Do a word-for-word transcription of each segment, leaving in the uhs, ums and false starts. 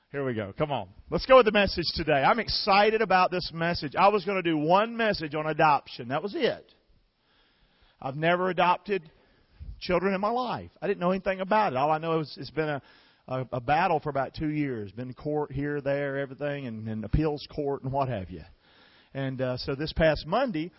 Here we go. Come on. Let's go with the message today. I'm excited about this message. I was going to do one message on adoption. That was it. I've never adopted children in my life. I didn't know anything about it. All I know is it's been a, a, a battle for about two years. Been court here, there, everything, and, and appeals court and what have you. And uh, so this past Monday,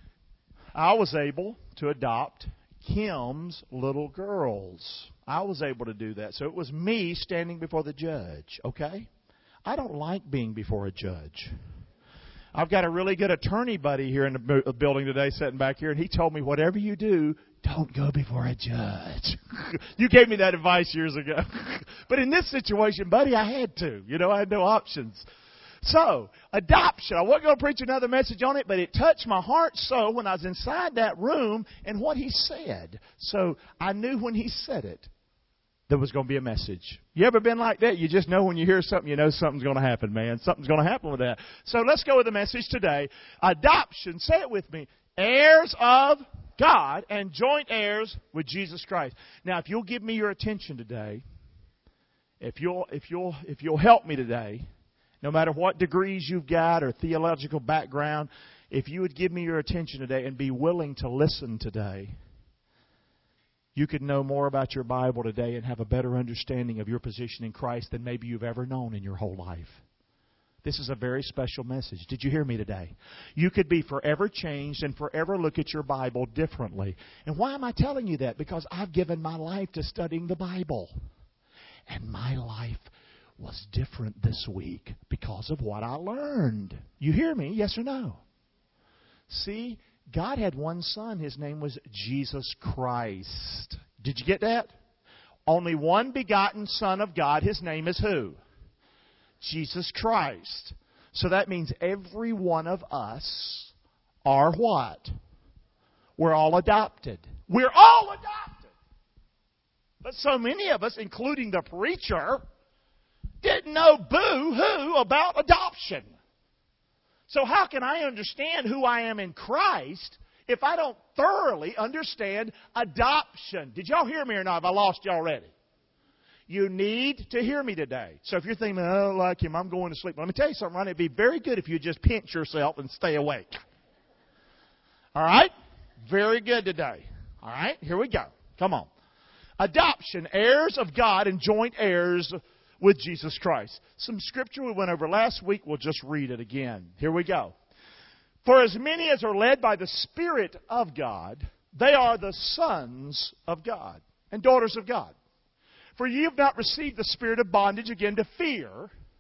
I was able to adopt Kim's little girls. I was able to do that. So it was me standing before the judge, okay? I don't like being before a judge. I've got a really good attorney buddy here in the building today sitting back here, and he told me, whatever you do, don't go before a judge. You gave me that advice years ago. But in this situation, buddy, I had to. You know, I had no options. So, adoption. I wasn't going to preach another message on it, but it touched my heart so when I was inside that room and what he said. So, I knew when he said it, there was going to be a message. You ever been like that? You just know when you hear something, you know something's going to happen, man. Something's going to happen with that. So, let's go with the message today. Adoption. Say it with me. Heirs of God and joint heirs with Jesus Christ. Now, if you'll give me your attention today, if you'll, if you'll, if you'll help me today, no matter what degrees you've got or theological background, if you would give me your attention today and be willing to listen today, you could know more about your Bible today and have a better understanding of your position in Christ than maybe you've ever known in your whole life. This is a very special message. Did you hear me today? You could be forever changed and forever look at your Bible differently. And why am I telling you that? Because I've given my life to studying the Bible. And my life was different this week because of what I learned. You hear me? Yes or no? See, God had one son. His name was Jesus Christ. Did you get that? Only one begotten Son of God. His name is who? Jesus Christ. So that means every one of us are what? We're all adopted. We're all adopted. But so many of us, including the preacher, didn't know boo-hoo about adoption. So how can I understand who I am in Christ if I don't thoroughly understand adoption? Did y'all hear me or not? Have I lost you already? You need to hear me today. So if you're thinking, I don't like him, I'm going to sleep. Let me tell you something, Ronnie. It'd be very good if you just pinch yourself and stay awake. All right? Very good today. All right? Here we go. Come on. Adoption, heirs of God and joint heirs with Jesus Christ. Some scripture we went over last week. We'll just read it again. Here we go. For as many as are led by the Spirit of God, they are the sons of God and daughters of God. For ye have not received the spirit of bondage again to fear.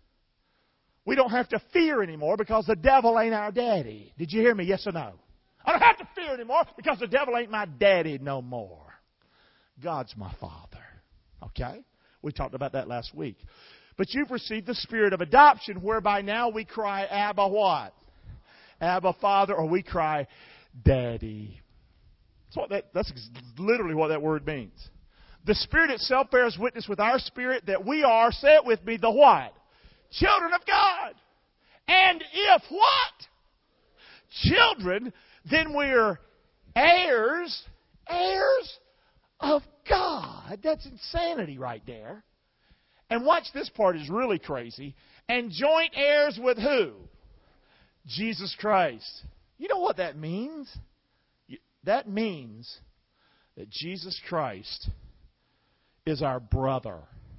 We don't have to fear anymore because the devil ain't our daddy. Did you hear me? Yes or no? I don't have to fear anymore because the devil ain't my daddy no more. God's my father. Okay? We talked about that last week. But you've received the spirit of adoption, whereby now we cry, Abba what? Abba Father, or we cry, Daddy. That's, what that, that's literally what that word means. The Spirit itself bears witness with our spirit that we are, say it with me, the what? Children of God. And if what? Children, then we're heirs, heirs of God. That's insanity right there. And watch, this part is really crazy. And joint heirs with who? Jesus Christ. You know what that means? That means that Jesus Christ is our brother.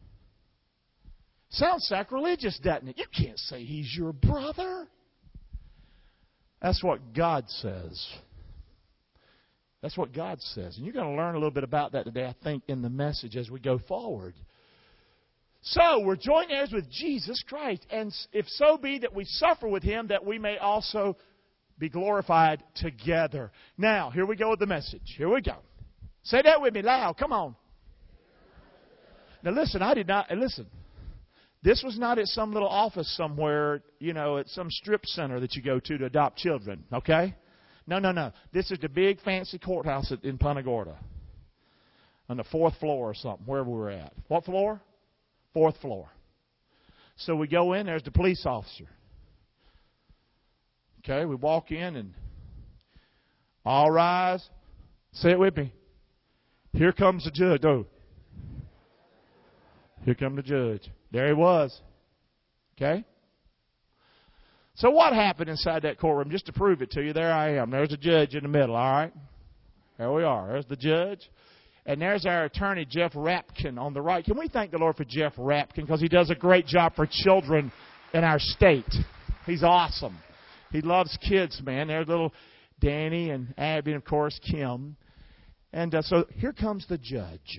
Sounds sacrilegious, doesn't it? You can't say He's your brother. That's what God says. That's what God says. And you're going to learn a little bit about that today, I think, in the message as we go forward. So, we're joint heirs with Jesus Christ. And if so be that we suffer with Him, that we may also be glorified together. Now, here we go with the message. Here we go. Say that with me loud. Come on. Now, listen, I did not, and listen, this was not at some little office somewhere, you know, at some strip center that you go to to adopt children, okay? No, no, no. This is the big fancy courthouse in Punta Gorda. On the fourth floor or something, wherever we're at. What floor? Fourth floor. So we go in, there's the police officer. Okay, we walk in and all rise. Say it with me. Here comes the judge. Oh. Here comes the judge. There he was. Okay? So what happened inside that courtroom? Just to prove it to you, there I am. There's a judge in the middle, all right? There we are. There's the judge. And there's our attorney, Jeff Rapkin, on the right. Can we thank the Lord for Jeff Rapkin? Because he does a great job for children in our state. He's awesome. He loves kids, man. There's little Danny and Abby and, of course, Kim. And uh, so here comes the judge.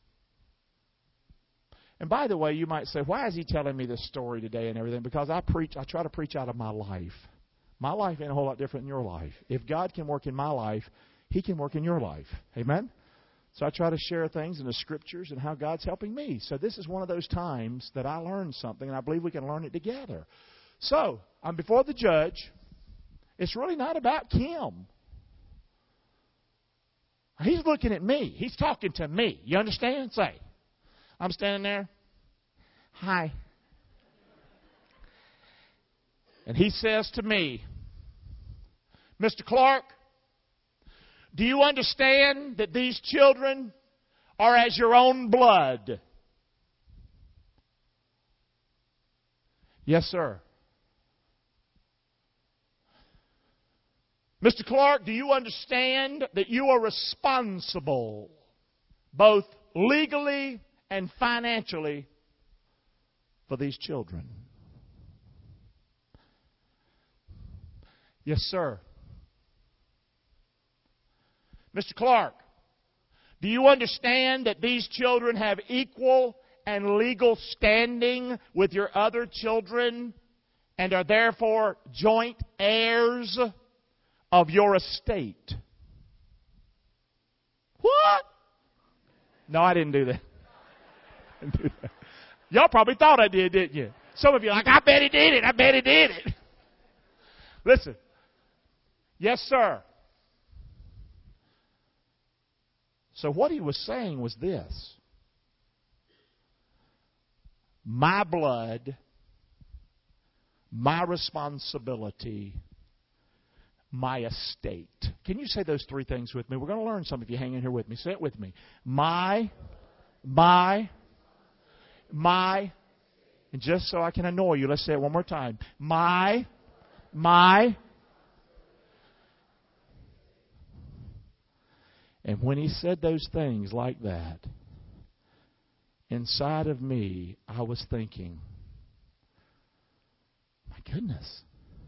And by the way, you might say, why is he telling me this story today and everything? Because I preach, I try to preach out of my life. My life ain't a whole lot different than your life. If God can work in my life, He can work in your life. Amen? So I try to share things in the Scriptures and how God's helping me. So this is one of those times that I learned something, and I believe we can learn it together. So I'm before the judge. It's really not about Kim. He's looking at me. He's talking to me. You understand? Say. I'm standing there. Hi. And he says to me, Mister Clark, do you understand that these children are as your own blood? Yes, sir. Mister Clark, do you understand that you are responsible both legally and financially for these children? Yes, sir. Mister Clark, do you understand that these children have equal and legal standing with your other children and are therefore joint heirs of your estate? What? No, I didn't do that. I didn't do that. Y'all probably thought I did, didn't you? Some of you are like, I bet he did it. I bet he did it. Listen. Yes, sir. So what he was saying was this. My blood, my responsibility, my estate. Can you say those three things with me? We're going to learn some if you hang in here with me. Say it with me. My, my, my, and just so I can annoy you, let's say it one more time. My, my, and when he said those things like that, inside of me, I was thinking, my goodness,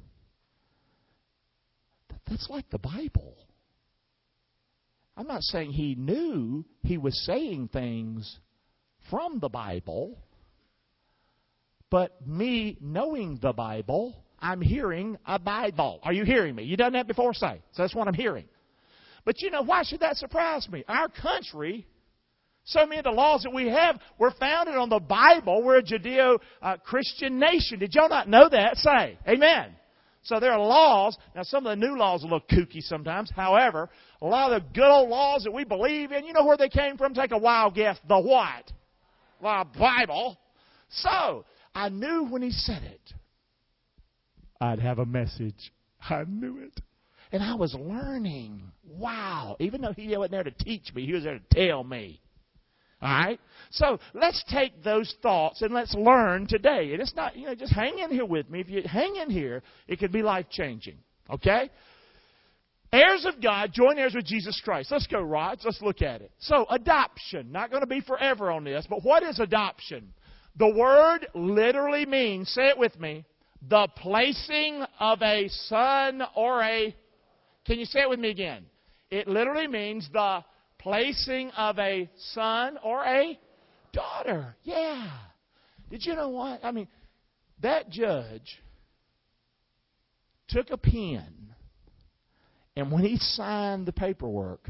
that's like the Bible. I'm not saying he knew he was saying things from the Bible, but me knowing the Bible, I'm hearing a Bible. Are you hearing me? You done that before? Say. So that's what I'm hearing. But you know, why should that surprise me? Our country, so many of the laws that we have were founded on the Bible. We're a Judeo-Christian nation. Did y'all not know that? Say. Amen. So there are laws. Now, some of the new laws are a little kooky sometimes. However, a lot of the good old laws that we believe in, you know where they came from? Take a wild guess. The what? The Bible. So, I knew when he said it, I'd have a message. I knew it. And I was learning. Wow. Even though he wasn't there to teach me, he was there to tell me. All right? So let's take those thoughts and let's learn today. And it's not, you know, just hang in here with me. If you hang in here, it could be life-changing. Okay? Heirs of God, joint heirs with Jesus Christ. Let's go, Rods. Let's look at it. So, adoption. Not going to be forever on this, but what is adoption? The word literally means, say it with me, the placing of a son or a... Can you say it with me again? It literally means the placing of a son or a daughter. Yeah. Did you know what? I mean, that judge took a pen, and when he signed the paperwork,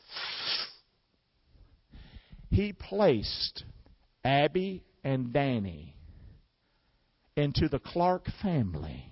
he placed Abby and Danny into the Clark family.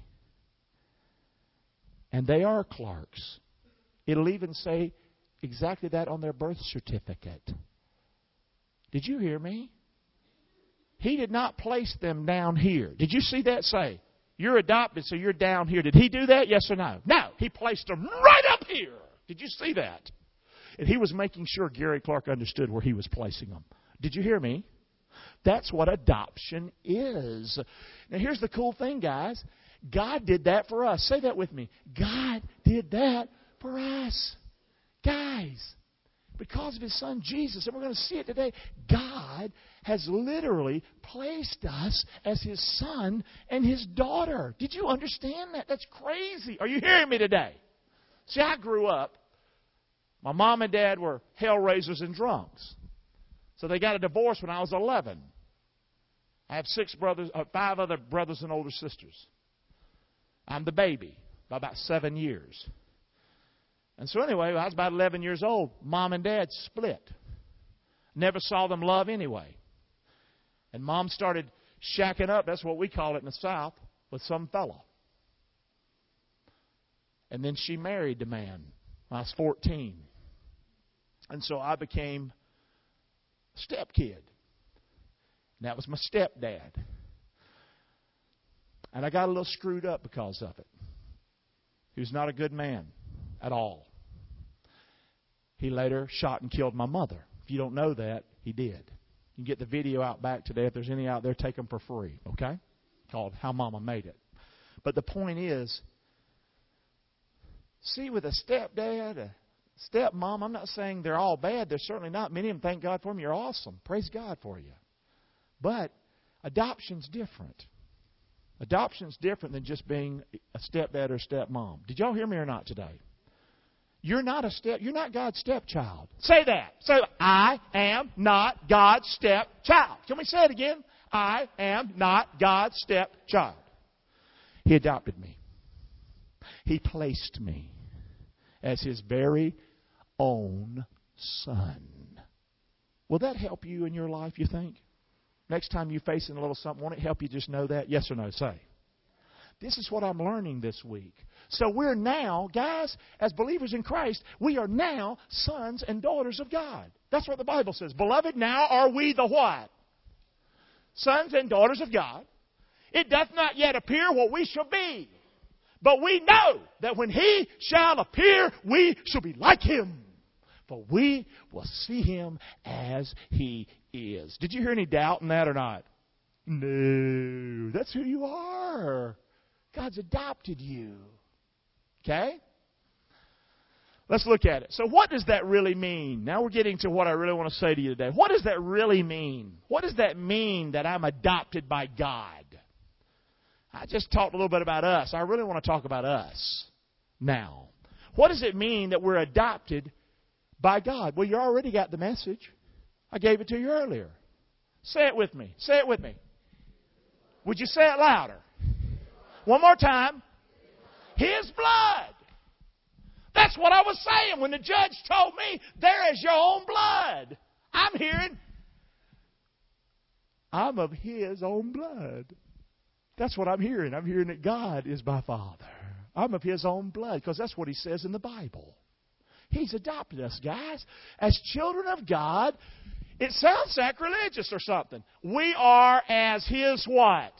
And they are Clarks. It'll even say exactly that on their birth certificate. Did you hear me? He did not place them down here. Did you see that say? You're adopted, so you're down here. Did he do that? Yes or no? No. He placed them right up here. Did you see that? And he was making sure Gary Clark understood where he was placing them. Did you hear me? That's what adoption is. Now, here's the cool thing, guys. God did that for us. Say that with me. God did that for us. Guys, because of His Son Jesus, and we're going to see it today, God has literally placed us as His son and His daughter. Did you understand that? That's crazy. Are you hearing me today? See, I grew up. My mom and dad were hell-raisers and drunks. So they got a divorce when I was eleven. I have six brothers, uh, five other brothers and older sisters. I'm the baby by about seven years. And so anyway, when I was about eleven years old, Mom and Dad split. Never saw them love anyway. And Mom started shacking up, that's what we call it in the South, with some fella. And then she married the man when I was fourteen. And so I became a stepkid. And that was my stepdad. And I got a little screwed up because of it. He was not a good man at all. He later shot and killed my mother. If you don't know that, he did. You can get the video out back today. If there's any out there, take them for free, okay? Called How Mama Made It. But the point is, see, with a stepdad, a stepmom, I'm not saying they're all bad. They're certainly not. Many of them, thank God for them. You're awesome. Praise God for you. But adoption's different. Adoption's different than just being a stepdad or stepmom. Did y'all hear me or not today? You're not a step. You're not God's stepchild. Say that. Say, I am not God's stepchild. Can we say it again? I am not God's stepchild. He adopted me. He placed me as His very own son. Will that help you in your life, you think? Next time you're facing a little something, won't it help you just know that? Yes or no? Say. This is what I'm learning this week. So we're now, guys, as believers in Christ, we are now sons and daughters of God. That's what the Bible says. Beloved, now are we the what? Sons and daughters of God. It doth not yet appear what we shall be. But we know that when He shall appear, we shall be like Him. For we will see Him as He is. Did you hear any doubt in that or not? No. That's who you are. God's adopted you. Okay? Let's look at it. So what does that really mean? Now we're getting to what I really want to say to you today. What does that really mean? What does that mean that I'm adopted by God? I just talked a little bit about us. I really want to talk about us now. What does it mean that we're adopted by God? Well, you already got the message. I gave it to you earlier. Say it with me. Say it with me. Would you say it louder? One more time. His blood. That's what I was saying when the judge told me, there is your own blood. I'm hearing, I'm of His own blood. That's what I'm hearing. I'm hearing that God is my Father. I'm of His own blood, because that's what He says in the Bible. He's adopted us, guys, as children of God. It sounds sacrilegious or something. We are as His what?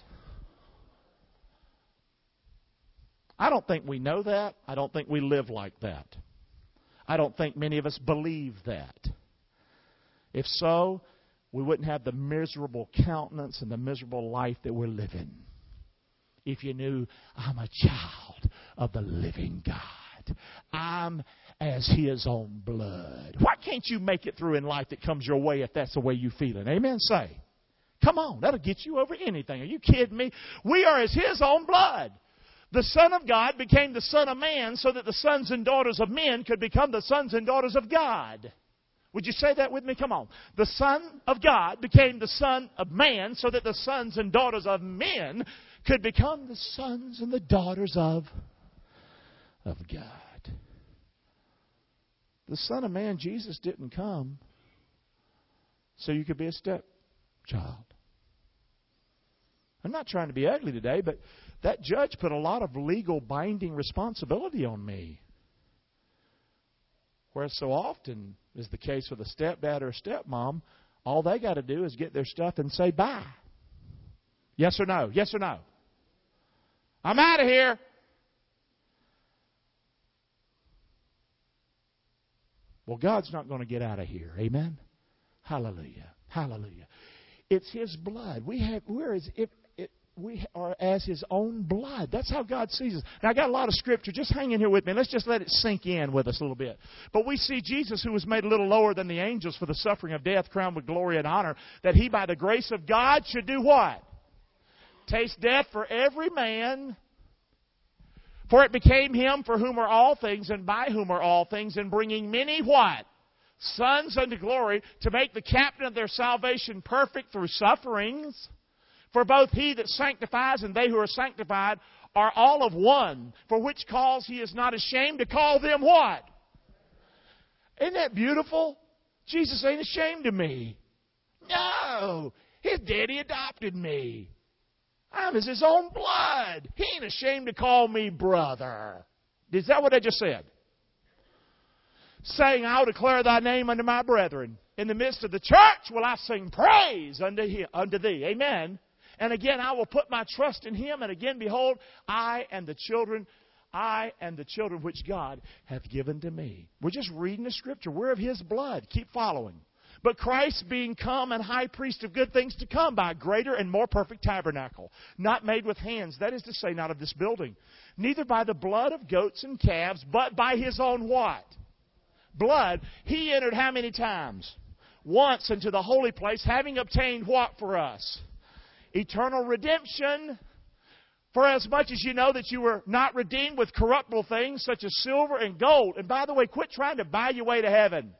I don't think we know that. I don't think we live like that. I don't think many of us believe that. If so, we wouldn't have the miserable countenance and the miserable life that we're living. If you knew, I'm a child of the living God. I'm as His own blood. Why can't you make it through in life that comes your way if that's the way you're feeling? Amen? Say. Come on, that'll get you over anything. Are you kidding me? We are as His own blood. The Son of God became the Son of Man so that the sons and daughters of men could become the sons and daughters of God. Would you say that with me? Come on. The Son of God became the Son of Man so that the sons and daughters of men could become the sons and the daughters of, of God. The Son of Man, Jesus, didn't come so you could be a stepchild. I'm not trying to be ugly today, but that judge put a lot of legal binding responsibility on me. Whereas so often is the case with a stepdad or a stepmom, all they got to do is get their stuff and say bye. Yes or no? Yes or no? I'm out of here. Well, God's not going to get out of here. Amen? Hallelujah. Hallelujah. It's His blood. We have, we're as if it, we are as His own blood. That's how God sees us. Now, I got a lot of Scripture. Just hang in here with me. Let's just let it sink in with us a little bit. But we see Jesus, who was made a little lower than the angels for the suffering of death, crowned with glory and honor, that He, by the grace of God, should do what? Taste death for every man. For it became Him for whom are all things, and by whom are all things, and bringing many what? Sons unto glory, to make the captain of their salvation perfect through sufferings. For both He that sanctifies and they who are sanctified are all of one, for which cause He is not ashamed to call them what? Isn't that beautiful? Jesus ain't ashamed of me. No! His daddy adopted me. I'm as His own blood. He ain't ashamed to call me brother. Is that what I just said? Saying, I'll declare Thy name unto my brethren. In the midst of the church will I sing praise unto, him, unto Thee. Amen. And again, I will put my trust in Him. And again, behold, I and the children, I and the children which God hath given to me. We're just reading the Scripture. We're of His blood. Keep following. But Christ being come and high priest of good things to come by a greater and more perfect tabernacle, not made with hands, that is to say, not of this building, neither by the blood of goats and calves, but by His own what? Blood. He entered how many times? Once into the holy place, having obtained what for us? Eternal redemption. For as much as you know that you were not redeemed with corruptible things, such as silver and gold. And by the way, quit trying to buy your way to heaven.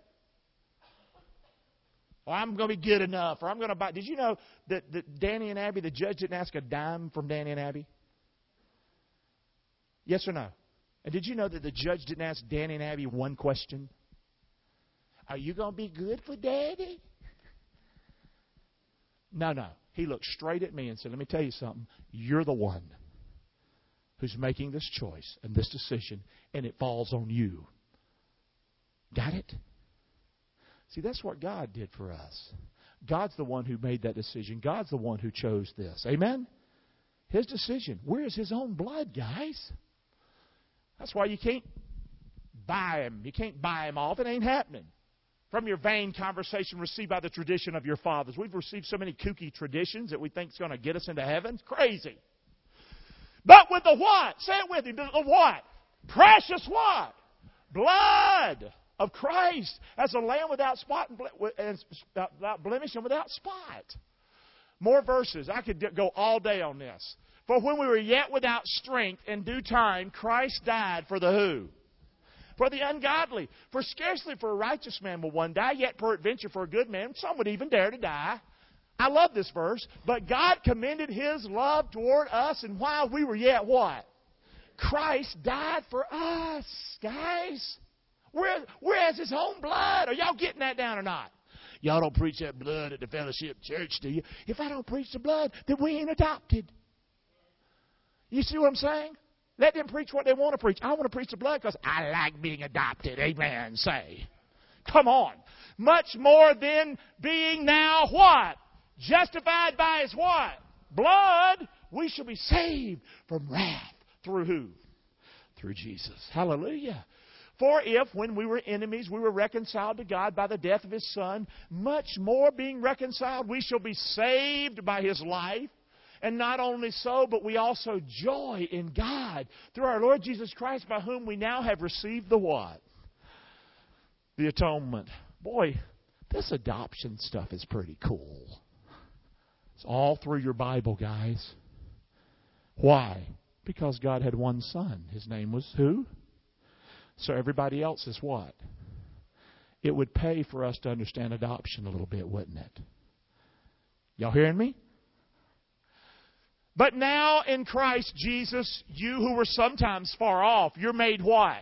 Or I'm going to be good enough. Or I'm going to buy. Did you know that, that Danny and Abby, the judge didn't ask a dime from Danny and Abby? Yes or no? And did you know that the judge didn't ask Danny and Abby one question? Are you going to be good for Daddy? No, no. He looked straight at me and said, let me tell you something. You're the one who's making this choice and this decision, and it falls on you. Got it? See, that's what God did for us. God's the one who made that decision. God's the one who chose this. Amen? His decision. Where's His own blood, guys? That's why you can't buy Him. You can't buy Him off. It ain't happening. From your vain conversation received by the tradition of your fathers. We've received so many kooky traditions that we think is going to get us into heaven. It's crazy. But with the what? Say it with me. The what? Precious what? Blood of Christ as a lamb without spot and without blemish and without spot. More verses. I could go all day on this. For when we were yet without strength, in due time, Christ died for the who? For the ungodly. For scarcely for a righteous man will one die, yet peradventure for a good man, some would even dare to die. I love this verse. But God commended His love toward us, and while we were yet what? Christ died for us, guys. We're, we're as His own blood. Are y'all getting that down or not? Y'all don't preach that blood at the fellowship church, do you? If I don't preach the blood, then we ain't adopted. You see what I'm saying? Let them preach what they want to preach. I want to preach the blood because I like being adopted. Amen. Say. Come on. Much more than being now what? Justified by His what? Blood. We shall be saved from wrath. Through who? Through Jesus. Hallelujah. For if, when we were enemies, we were reconciled to God by the death of His Son, much more being reconciled, we shall be saved by His life. And not only so, but we also joy in God through our Lord Jesus Christ, by whom we now have received the what? The atonement. Boy, this adoption stuff is pretty cool. It's all through your Bible, guys. Why? Because God had one Son. His name was who? So everybody else is what? It would pay for us to understand adoption a little bit, wouldn't it? Y'all hearing me? But now in Christ Jesus, you who were sometimes far off, you're made what?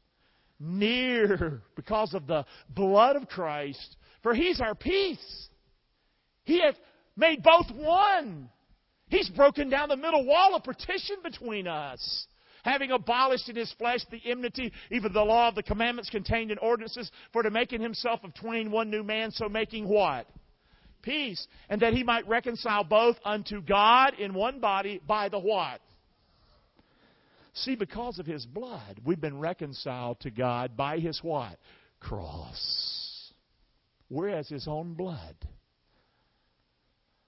Near, because of the blood of Christ. For He's our peace. He hath made both one. He's broken down the middle wall of partition between us, having abolished in His flesh the enmity, even the law of the commandments contained in ordinances, for to make in Himself of twain one new man, so making what? Peace, and that He might reconcile both unto God in one body by the what? See, because of His blood, we've been reconciled to God by His what? Cross. Whereas His own blood.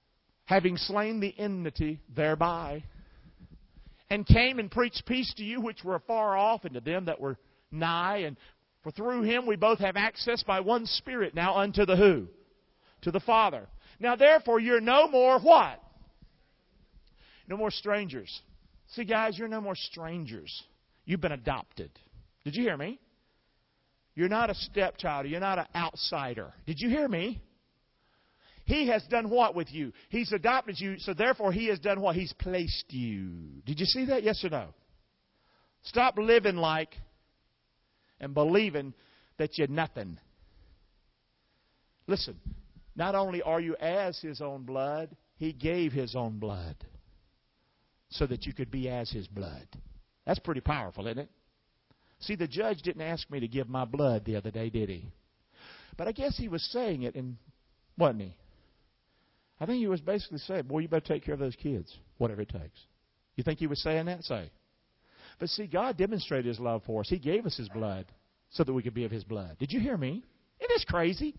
having slain the enmity thereby, and came and preached peace to you which were afar off, and to them that were nigh. And for through him we both have access by one Spirit now unto the who? To the Father. Now therefore you're no more what? No more strangers. See, guys, you're no more strangers. You've been adopted. Did you hear me? You're not a stepchild. You're not an outsider. Did you hear me? He has done what with you? He's adopted you, so therefore He has done what? He's placed you. Did you see that? Yes or no? Stop living like and believing that you're nothing. Listen, not only are you as His own blood, He gave His own blood so that you could be as His blood. That's pretty powerful, isn't it? See, the judge didn't ask me to give my blood the other day, did he? But I guess he was saying it, and wasn't he? I think he was basically saying, boy, you better take care of those kids, whatever it takes. You think he was saying that? Say. But see, God demonstrated His love for us. He gave us His blood so that we could be of His blood. Did you hear me? Isn't this crazy?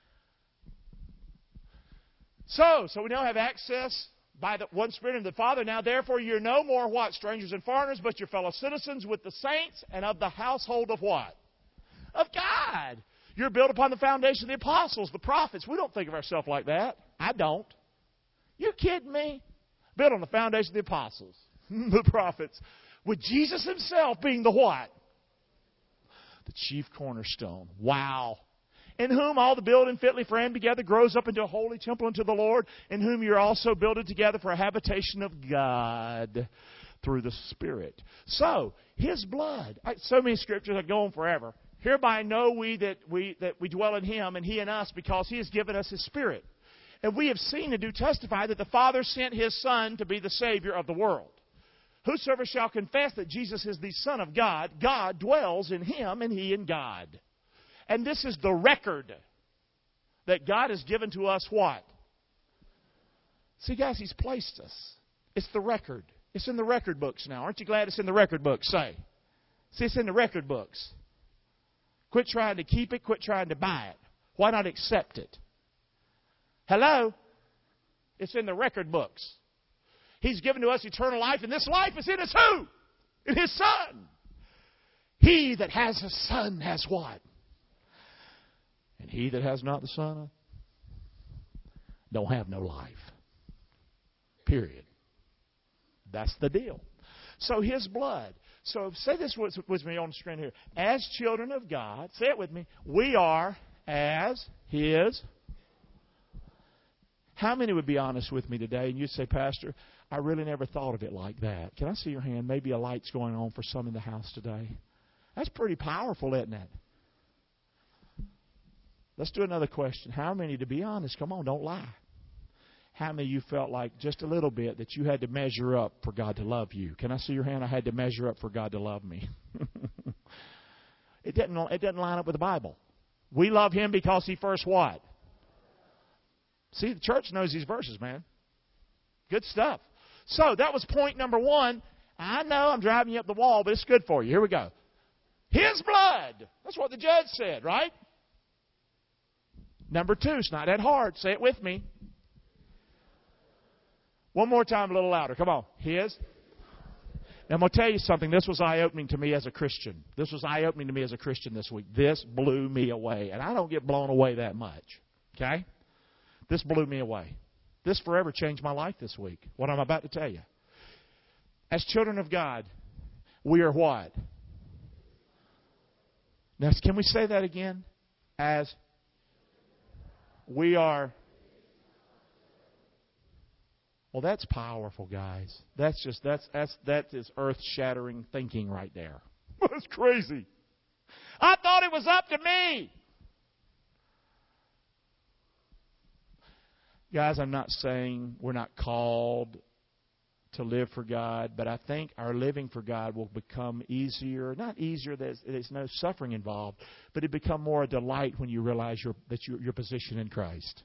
So, so we now have access by the one Spirit of the Father. Now, therefore, you're no more what? Strangers and foreigners, but your fellow citizens with the saints and of the household of what? Of God. You're built upon the foundation of the apostles, the prophets. We don't think of ourselves like that. I don't. You kidding me? Built on the foundation of the apostles, the prophets, with Jesus Himself being the what? The chief cornerstone. Wow. In whom all the building fitly framed together grows up into a holy temple unto the Lord, in whom you're also builded together for a habitation of God through the Spirit. So, His blood. So many scriptures that go on forever. Hereby know we that we that we dwell in Him, and He in us, because He has given us His Spirit. And we have seen and do testify that the Father sent His Son to be the Savior of the world. Whosoever shall confess that Jesus is the Son of God, God dwells in Him, and He in God. And this is the record that God has given to us what? See, guys, He's placed us. It's the record. It's in the record books now. Aren't you glad it's in the record books? Say. See, it's in the record books. Quit trying to keep it. Quit trying to buy it. Why not accept it? Hello? It's in the record books. He's given to us eternal life, and this life is in His who? In His Son. He that has a Son has what? And he that has not the Son don't have no life. Period. That's the deal. So His blood. So say this with, with me on the screen here. As children of God, say it with me, we are as His. How many would be honest with me today and you'd say, Pastor, I really never thought of it like that. Can I see your hand? Maybe a light's going on for some in the house today. That's pretty powerful, isn't it? Let's do another question. How many, to be honest, come on, don't lie. How many of you felt like just a little bit that you had to measure up for God to love you? Can I see your hand? I had to measure up for God to love me. It doesn't, it doesn't line up with the Bible. We love Him because He first what? See, the church knows these verses, man. Good stuff. So that was point number one. I know I'm driving you up the wall, but it's good for you. Here we go. His blood. That's what the judge said, right? Number two, it's not that hard. Say it with me. One more time, a little louder. Come on. His. Now, I'm going to tell you something. This was eye-opening to me as a Christian. This was eye-opening to me as a Christian this week. This blew me away. And I don't get blown away that much. Okay? This blew me away. This forever changed my life this week. What I'm about to tell you. As children of God, we are what? Now, can we say that again? As we are. Well, that's powerful, guys. That's just that's that's that is earth-shattering thinking right there. That's crazy. I thought it was up to me. Guys, I'm not saying we're not called to live for God, but I think our living for God will become easier. Not easier, there's, there's no suffering involved, but it become more a delight when you realize your, that your, your position in Christ.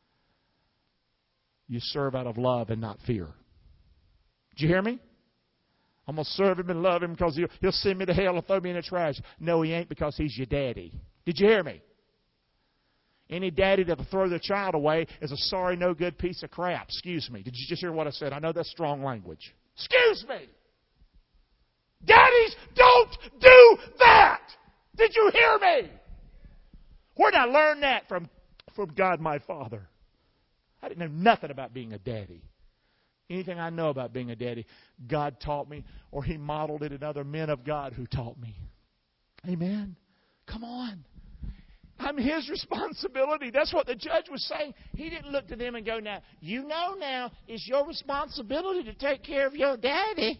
You serve out of love and not fear. Did you hear me? I'm going to serve Him and love Him because he'll, he'll send me to hell and throw me in the trash. No, He ain't, because He's your daddy. Did you hear me? Any daddy that'll throw their child away is a sorry, no good piece of crap. Excuse me. Did you just hear what I said? I know that's strong language. Excuse me. Daddies don't do that. Did you hear me? Where did I learn that from? From God my Father. I didn't know nothing about being a daddy. Anything I know about being a daddy, God taught me, or He modeled it in other men of God who taught me. Amen. Come on. I'm His responsibility. That's what the judge was saying. He didn't look to them and go, now, you know now, it's your responsibility to take care of your daddy.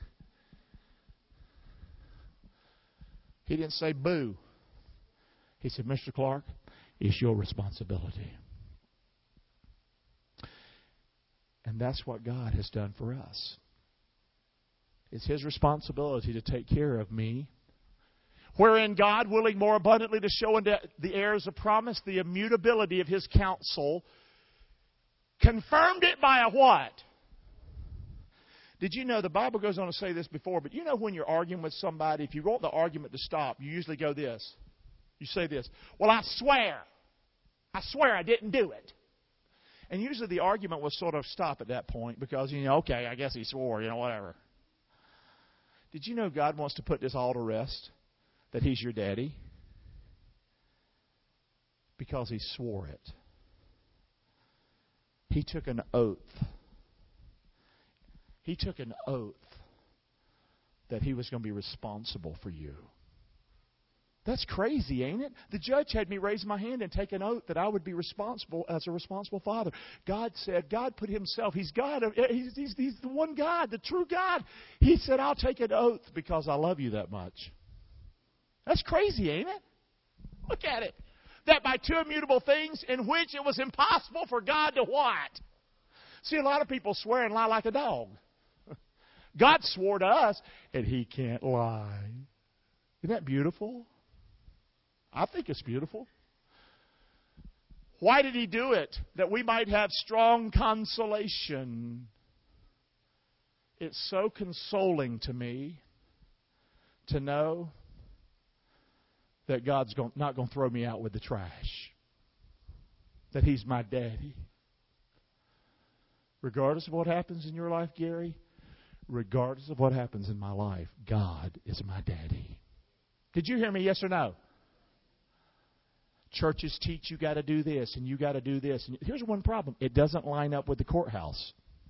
He didn't say boo. He said, Mister Clark, it's your responsibility. And that's what God has done for us. It's His responsibility to take care of me. Wherein God, willing more abundantly to show unto the heirs of promise the immutability of His counsel, confirmed it by a what? Did you know, the Bible goes on to say this before, but you know when you're arguing with somebody, if you want the argument to stop, you usually go this. You say this, well, I swear. I swear I didn't do it. And usually the argument will sort of stop at that point because, you know, okay, I guess he swore, you know, whatever. Did you know God wants to put this all to rest? That He's your daddy? Because He swore it. He took an oath. He took an oath that He was going to be responsible for you. That's crazy, ain't it? The judge had me raise my hand and take an oath that I would be responsible as a responsible father. God said, God put Himself, He's God, He's, he's, he's the one God, the true God. He said, I'll take an oath because I love you that much. That's crazy, ain't it? Look at it. That by two immutable things in which it was impossible for God to what? See, a lot of people swear and lie like a dog. God swore to us, and He can't lie. Isn't that beautiful? I think it's beautiful. Why did He do it? That we might have strong consolation. It's so consoling to me to know that God's not going to throw me out with the trash. That He's my daddy. Regardless of what happens in your life, Gary, regardless of what happens in my life, God is my daddy. Did you hear me, yes or no? Churches teach you got to do this and you got to do this. And here's one problem. It doesn't line up with the courthouse.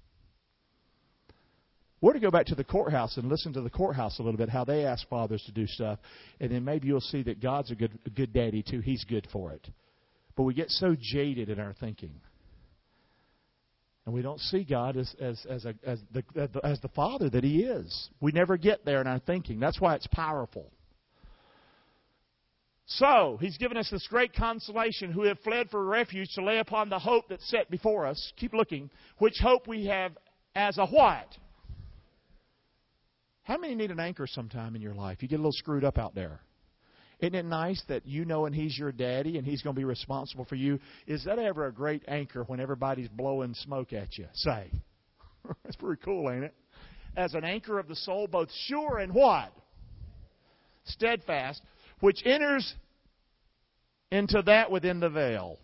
We're to go back to the courthouse and listen to the courthouse a little bit, how they ask fathers to do stuff. And then maybe you'll see that God's a good, a good daddy, too. He's good for it. But we get so jaded in our thinking. And we don't see God as, as, as, a, as, the, as the Father that He is. We never get there in our thinking. That's why it's powerful. So, He's given us this great consolation, who have fled for refuge to lay upon the hope that's set before us. Keep looking. Which hope we have as a what? How many need an anchor sometime in your life? You get a little screwed up out there. Isn't it nice that you know and He's your daddy and He's going to be responsible for you? Is that ever a great anchor when everybody's blowing smoke at you? Say. That's pretty cool, ain't it? As an anchor of the soul, both sure and what? Steadfast, which enters into that within the veil.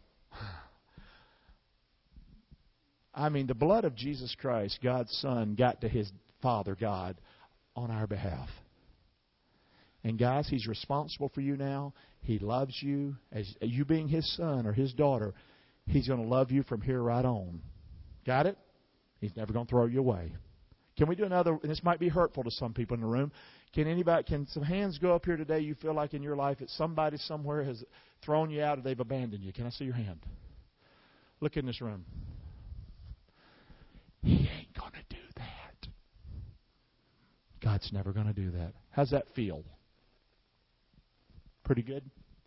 I mean, the blood of Jesus Christ, God's Son, got to His Father, God, on our behalf. And guys, He's responsible for you now. He loves you. As you being His son or His daughter, He's going to love you from here right on. Got it? He's never going to throw you away. Can we do another? And this might be hurtful to some people in the room. Can anybody? Can some hands go up here today? You feel like in your life that somebody somewhere has thrown you out or they've abandoned you. Can I see your hand? Look in this room. He ain't going to do that. God's never going to do that. How's that feel? Pretty good?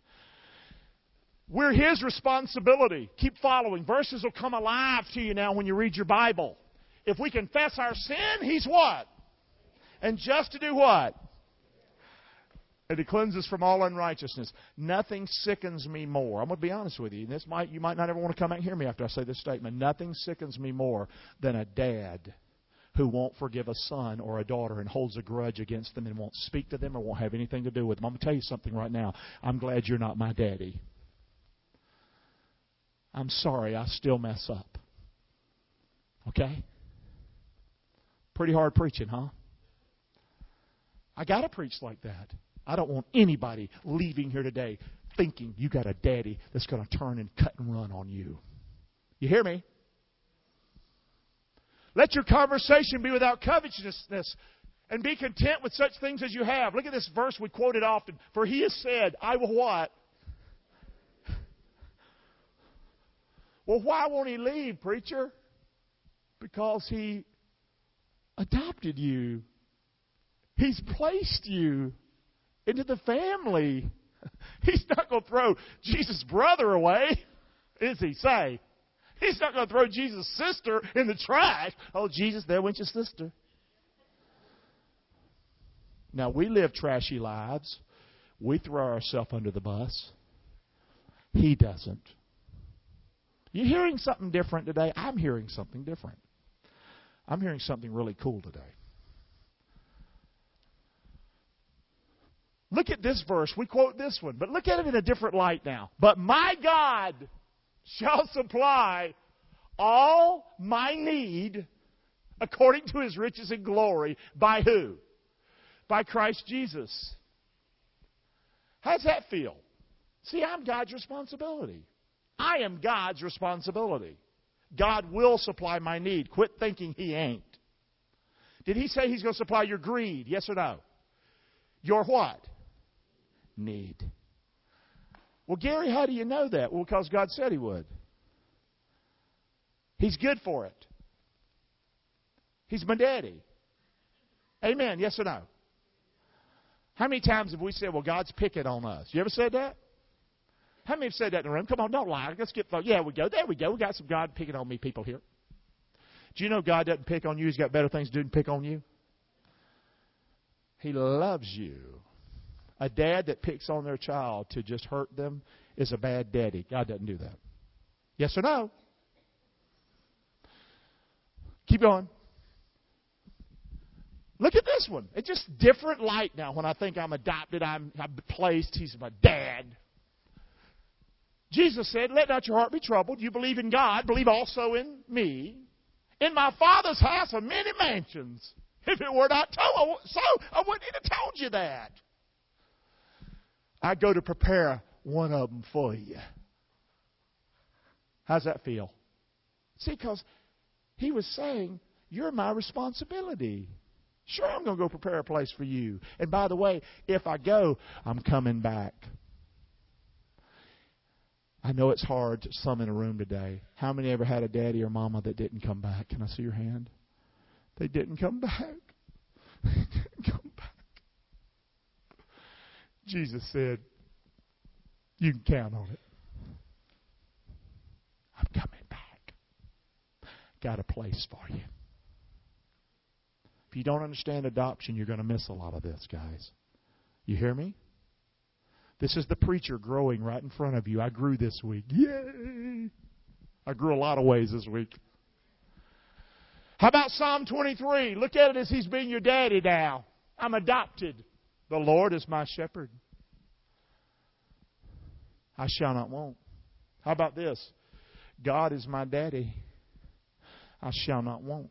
We're His responsibility. Keep following. Verses will come alive to you now when you read your Bible. If we confess our sin, He's what? And just to do what? And to cleanse us from all unrighteousness. Nothing sickens me more. I'm going to be honest with you. And this might, you might not ever want to come out and hear me after I say this statement. Nothing sickens me more than a dad who won't forgive a son or a daughter and holds a grudge against them and won't speak to them or won't have anything to do with them. I'm going to tell you something right now. I'm glad you're not my daddy. I'm sorry, I still mess up. Okay? Pretty hard preaching, huh? I got to preach like that. I don't want anybody leaving here today thinking you got a daddy that's going to turn and cut and run on you. You hear me? Let your conversation be without covetousness, and be content with such things as you have. Look at this verse we quoted often. For he has said, I will what? Well, why won't he leave, preacher? Because he adopted you. He's placed you into the family. He's not going to throw Jesus' brother away, is he? Say. He's not going to throw Jesus' sister in the trash. Oh, Jesus, there went your sister. Now, we live trashy lives. We throw ourselves under the bus. He doesn't. You hearing something different today? I'm hearing something different. I'm hearing something really cool today. Look at this verse. We quote this one, but look at it in a different light now. But my God shall supply all my need according to his riches and glory by who? By Christ Jesus. How's that feel? See, I'm God's responsibility. I am God's responsibility. God will supply my need. Quit thinking he ain't. Did he say he's going to supply your greed? Yes or no? Your what? Need. Well, Gary, how do you know that? Well, because God said he would. He's good for it. He's my daddy. Amen. Yes or no? How many times have we said, well, God's picking on us? You ever said that? How many have said that in the room? Come on, don't lie. Let's get, yeah, we go. There we go. We got some God picking on me people here. Do you know God doesn't pick on you? He's got better things to do than pick on you. He loves you. A dad that picks on their child to just hurt them is a bad daddy. God doesn't do that. Yes or no? Keep going. Look at this one. It's just different light now. When I think I'm adopted, I'm, I'm placed. He's my dad. Jesus said, let not your heart be troubled. You believe in God. Believe also in me. In my Father's house are many mansions. If it were not told, so I wouldn't have told you that. I go to prepare one of them for you. How's that feel? See, because he was saying, you're my responsibility. Sure, I'm going to go prepare a place for you. And by the way, if I go, I'm coming back. I know it's hard to some in a room today. How many ever had a daddy or mama that didn't come back? Can I see your hand? They didn't come back. They didn't come back. Jesus said, you can count on it. I'm coming back. Got a place for you. If you don't understand adoption, you're going to miss a lot of this, guys. You hear me? This is the preacher growing right in front of you. I grew this week. Yay! I grew a lot of ways this week. How about Psalm twenty-three? Look at it as he's being your daddy now. I'm adopted. The Lord is my shepherd. I shall not want. How about this? God is my daddy. I shall not want.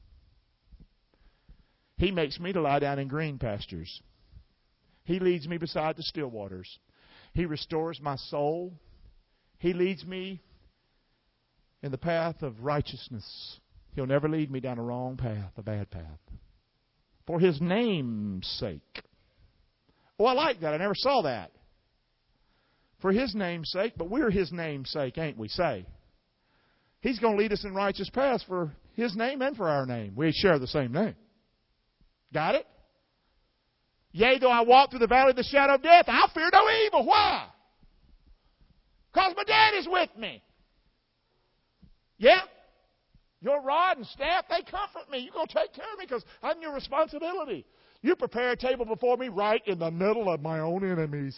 He makes me to lie down in green pastures. He leads me beside the still waters. He restores my soul. He leads me in the path of righteousness. He'll never lead me down a wrong path, a bad path. For His name's sake. Oh, I like that. I never saw that. For His name's sake, but we're His name's sake, ain't we? Say. He's going to lead us in righteous paths for His name and for our name. We share the same name. Got it? Yea, though I walk through the valley of the shadow of death, I'll fear no evil. Why? Because my daddy's with me. Yeah? Your rod and staff, they comfort me. You're going to take care of me because I'm your responsibility. You prepare a table before me right in the middle of my own enemies.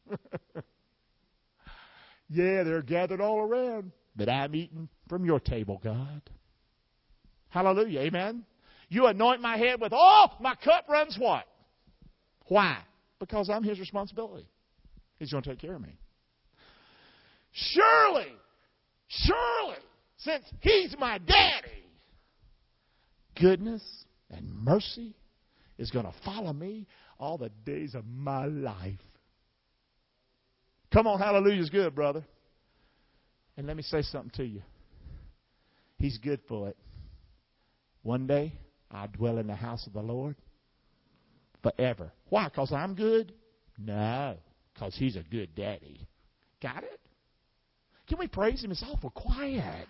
Yeah, they're gathered all around. But I'm eating from your table, God. Hallelujah. Amen. You anoint my head with oil, my cup runs what? Why? Because I'm His responsibility. He's going to take care of me. Surely, Surely, since He's my daddy, goodness and mercy is going to follow me all the days of my life. Come on, hallelujah's good, brother. And let me say something to you. He's good for it. One day, I'll dwell in the house of the Lord forever. Why? Because I'm good? No, because He's a good daddy. Got it? Can we praise Him? It's awful quiet.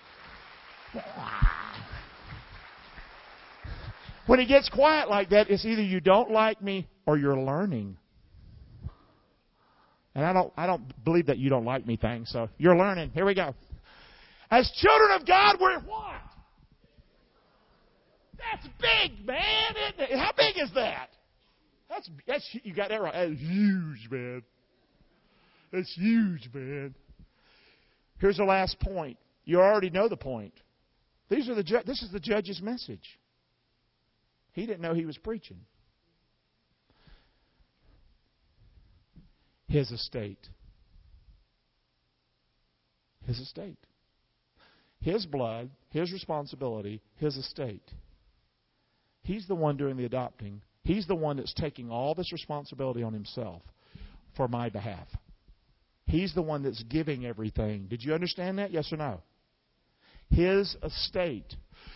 When it gets quiet like that, it's either you don't like me or you're learning. And I don't I don't believe that you don't like me thing, so you're learning. Here we go. As children of God, we're what? That's big, man. Isn't it? How big is that? That's that's you got that right. That's huge, man. That's huge, man. Here's the last point. You already know the point. These are the ju- this is the judge's message. He didn't know he was preaching. His estate. His estate. His blood, His responsibility, His estate. He's the one doing the adopting. He's the one that's taking all this responsibility on Himself for my behalf. He's the one that's giving everything. Did you understand that? Yes or no? His estate.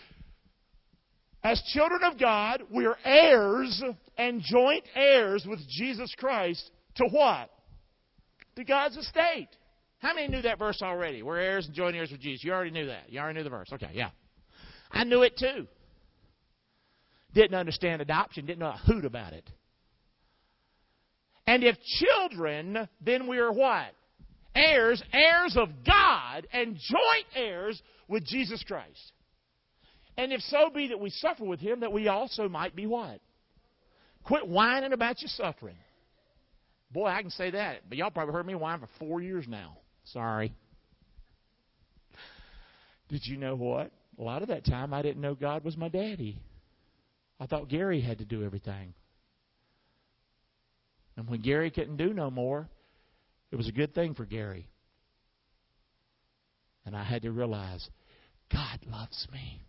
As children of God, we're heirs and joint heirs with Jesus Christ to what? To God's estate. How many knew that verse already? We're heirs and joint heirs with Jesus. You already knew that. You already knew the verse. Okay, yeah. I knew it too. Didn't understand adoption. Didn't know a hoot about it. And if children, then we are what? Heirs, heirs of God, and joint heirs with Jesus Christ. And if so be that we suffer with Him, that we also might be what? Quit whining about your suffering. Boy, I can say that. But y'all probably heard me whine for four years now. Sorry. Did you know what? A lot of that time I didn't know God was my daddy. I thought Gary had to do everything. And when Gary couldn't do no more, it was a good thing for Gary. And I had to realize, God loves me.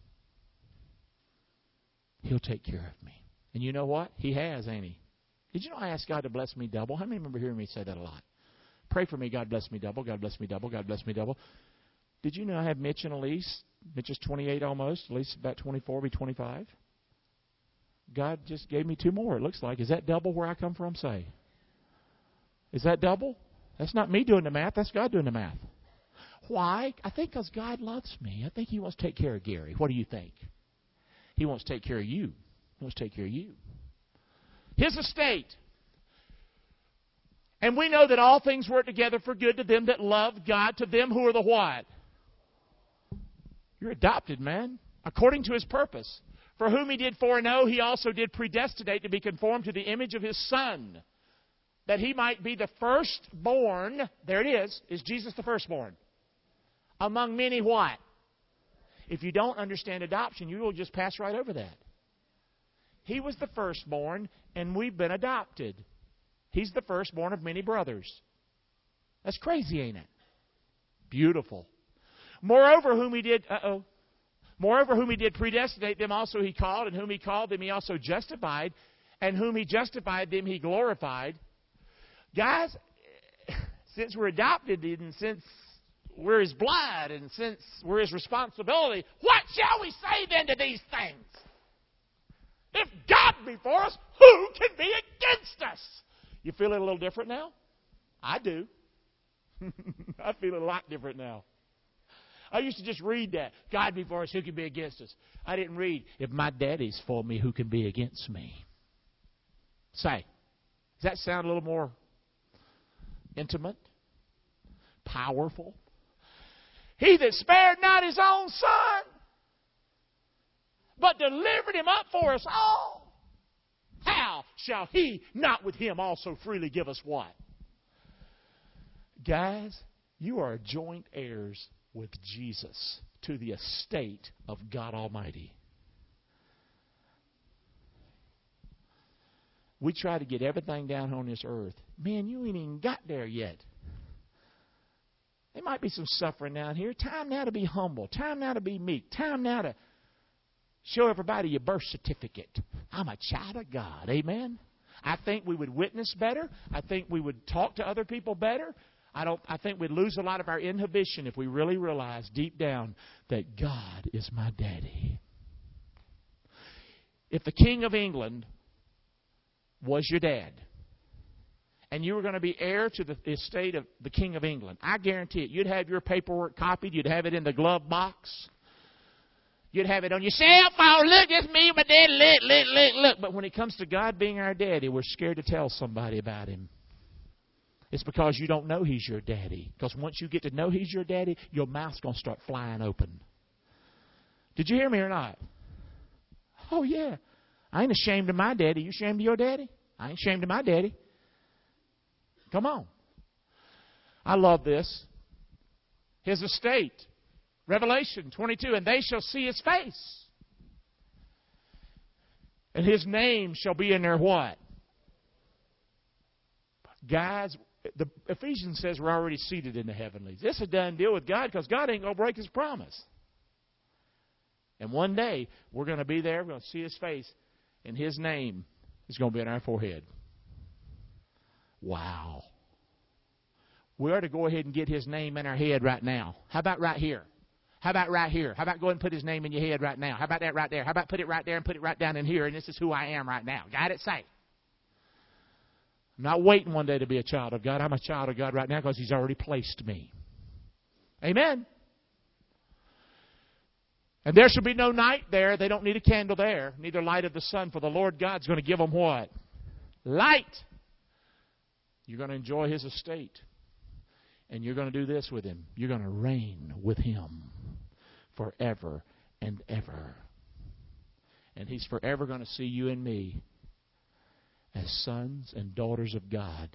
He'll take care of me. And you know what? He has, ain't He? Did you know I asked God to bless me double? How many remember hearing me say that a lot? Pray for me, God bless me double, God bless me double, God bless me double. Did you know I have Mitch and Elise? Mitch is twenty-eight almost. Elise is about twenty-four, be twenty-five. God just gave me two more, it looks like. Is that double where I come from? Say. Is that double? That's not me doing the math. That's God doing the math. Why? I think because God loves me. I think He wants to take care of Gary. What do you think? He wants to take care of you. He wants to take care of you. His estate. And we know that all things work together for good to them that love God, to them who are the what? You're adopted, man, according to His purpose. For whom He did foreknow, He also did predestinate to be conformed to the image of His Son, that He might be the firstborn. There it is. Is Jesus the firstborn? Among many what? If you don't understand adoption, you will just pass right over that. He was the firstborn, and we've been adopted. He's the firstborn of many brothers. That's crazy, ain't it? Beautiful. Moreover, whom He did, uh-oh. Moreover, whom He did predestinate, them also He called, and whom He called, them He also justified, and whom He justified, them He glorified. Guys, since we're adopted, and since we're His blood, and since we're His responsibility, what shall we say then to these things? If God be for us, who can be against us? You feel it a little different now? I do. I feel it a lot different now. I used to just read that. God be for us, who can be against us? I didn't read, if my daddy's for me, who can be against me? Say, does that sound a little more intimate? Powerful? He that spared not His own Son, but delivered Him up for us all, how shall He not with Him also freely give us what? Guys, you are joint heirs with Jesus to the estate of God Almighty. We try to get everything down on this earth. Man, you ain't even got there yet. There might be some suffering down here. Time now to be humble. Time now to be meek. Time now to show everybody your birth certificate. I'm a child of God. Amen? I think we would witness better. I think we would talk to other people better. I don't. I think we'd lose a lot of our inhibition if we really realize deep down that God is my daddy. If the King of England was your dad, and you were going to be heir to the estate of the King of England, I guarantee it, you'd have your paperwork copied. You'd have it in the glove box. You'd have it on your cell phone. Look, it's me, my dad. Look, look, look, look. But when it comes to God being our daddy, we're scared to tell somebody about Him. It's because you don't know He's your daddy. Because once you get to know He's your daddy, your mouth's going to start flying open. Did you hear me or not? Oh, yeah. I ain't ashamed of my daddy. You ashamed of your daddy? I ain't ashamed of my daddy. Come on. I love this. His estate. Revelation twenty-two, and they shall see His face. And His name shall be in their what? Guys, the Ephesians says we're already seated in the heavenlies. This is a done deal with God because God ain't going to break His promise. And one day, we're going to be there, we're going to see His face, and His name is going to be on our forehead. Wow. We ought to go ahead and get His name in our head right now. How about right here? How about right here? How about go ahead and put His name in your head right now? How about that right there? How about put it right there and put it right down in here, and this is who I am right now. Got it? Say. I'm not waiting one day to be a child of God. I'm a child of God right now because He's already placed me. Amen. And there shall be no night there. They don't need a candle there, neither light of the sun, for the Lord God's going to give them what? Light. You're going to enjoy His estate. And you're going to do this with Him. You're going to reign with Him forever and ever. And He's forever going to see you and me as sons and daughters of God,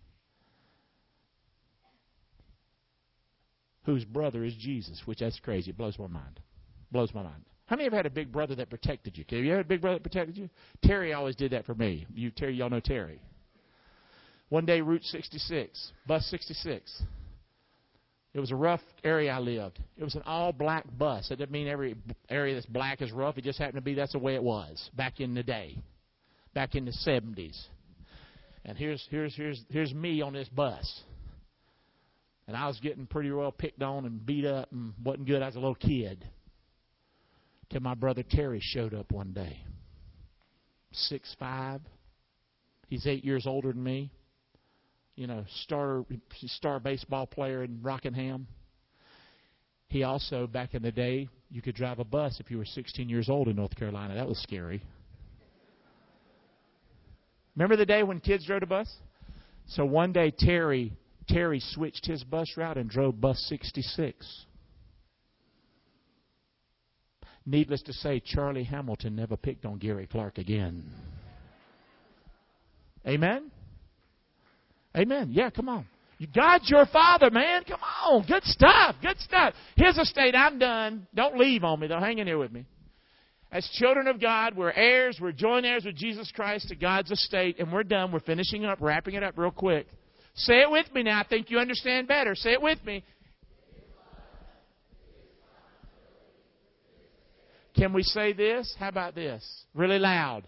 whose brother is Jesus, which that's crazy. It blows my mind. Blows my mind. How many of you ever had a big brother that protected you? Have you ever had a big brother that protected you? Terry always did that for me. You, Terry, y'all know Terry. One day, Route sixty-six, bus sixty-six. It was a rough area I lived. It was an all-black bus. That doesn't mean every area that's black is rough. It just happened to be that's the way it was back in the day, back in the seventies. And here's here's here's here's me on this bus. And I was getting pretty well picked on and beat up and wasn't good. I was a little kid. Till my brother Terry showed up one day. six five. He's eight years older than me. You know, star star baseball player in Rockingham. He also, back in the day, you could drive a bus if you were sixteen years old in North Carolina. That was scary. Remember the day when kids drove a bus? So one day Terry Terry switched his bus route and drove bus sixty-six. Needless to say, Charlie Hamilton never picked on Gary Clark again. Amen? Amen. Yeah, come on. God's your Father, man. Come on. Good stuff. Good stuff. His estate, I'm done. Don't leave on me, though. Hang in here with me. As children of God, we're heirs. We're joint heirs with Jesus Christ to God's estate. And we're done. We're finishing up, wrapping it up real quick. Say it with me now. I think you understand better. Say it with me. Can we say this? How about this? Really loud.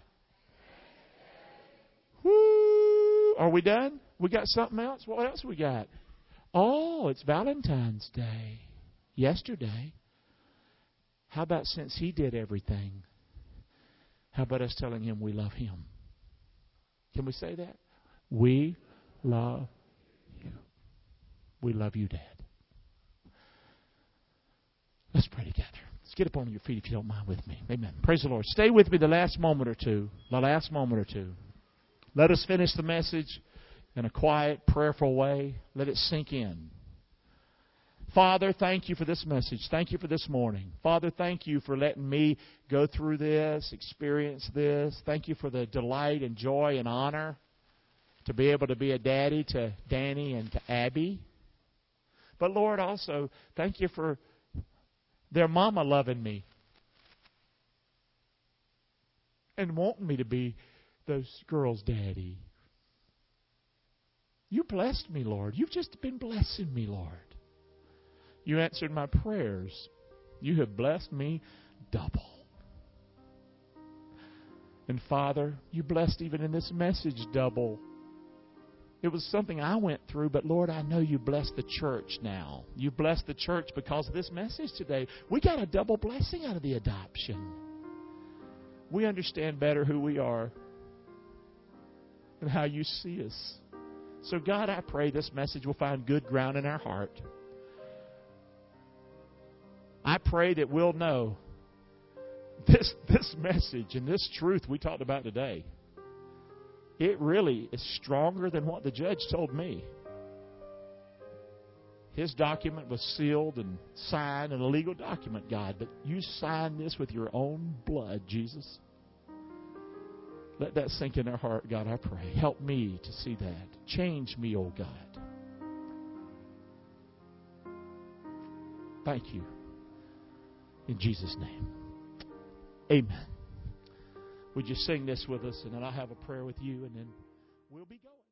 Woo! Are we done? We got something else? What else we got? Oh, it's Valentine's Day. Yesterday. How about since He did everything? How about us telling Him we love Him? Can we say that? We love you. We love you, Dad. Let's pray together. Let's get up on your feet if you don't mind with me. Amen. Praise the Lord. Stay with me the last moment or two. The last moment or two. Let us finish the message in a quiet, prayerful way. Let it sink in. Father, thank you for this message. Thank you for this morning. Father, thank you for letting me go through this, experience this. Thank you for the delight and joy and honor to be able to be a daddy to Danny and to Abby. But Lord, also, thank you for their mama loving me and wanting me to be those girls' daddy. You blessed me, Lord. You've just been blessing me, Lord. You answered my prayers. You have blessed me double. And Father, you blessed even in this message double. It was something I went through, but Lord, I know you blessed the church now. You blessed the church because of this message today. We got a double blessing out of the adoption. We understand better who we are and how you see us. So God, I pray this message will find good ground in our heart. I pray that we'll know this, this message and this truth we talked about today, it really is stronger than what the judge told me. His document was sealed and signed, and a legal document, God, but you signed this with your own blood, Jesus. Let that sink in our heart, God, I pray. Help me to see that. Change me, oh God. Thank you. In Jesus' name. Amen. Would you sing this with us, and then I'll have a prayer with you, and then we'll be going.